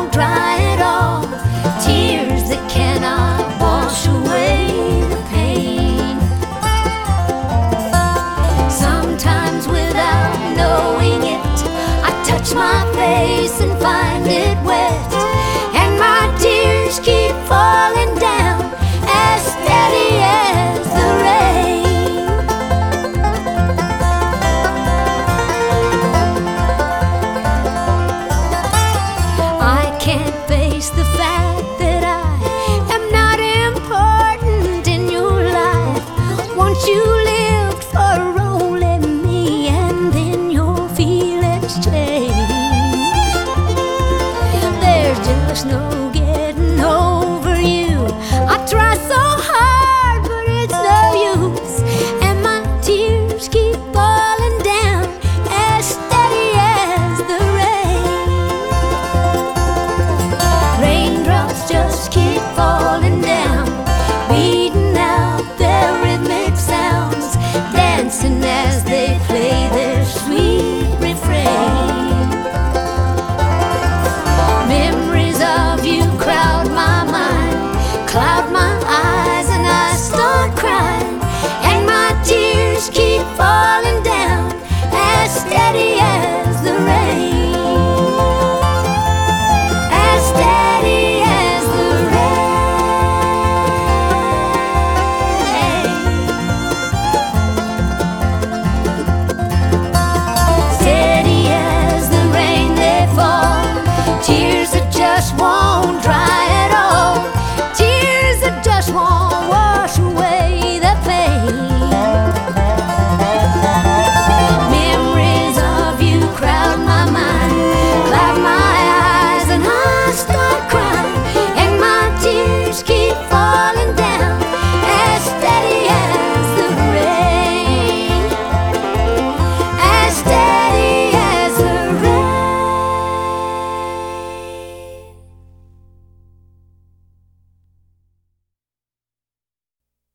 won't dry at all. Tears that cannot wash away the pain. Sometimes without knowing it, I touch my face and find it wet, and my tears keep falling down as steady as the rain. I can't face the fact that I am not important in your life. Once you lived for only me, and then your feelings changed. There's just no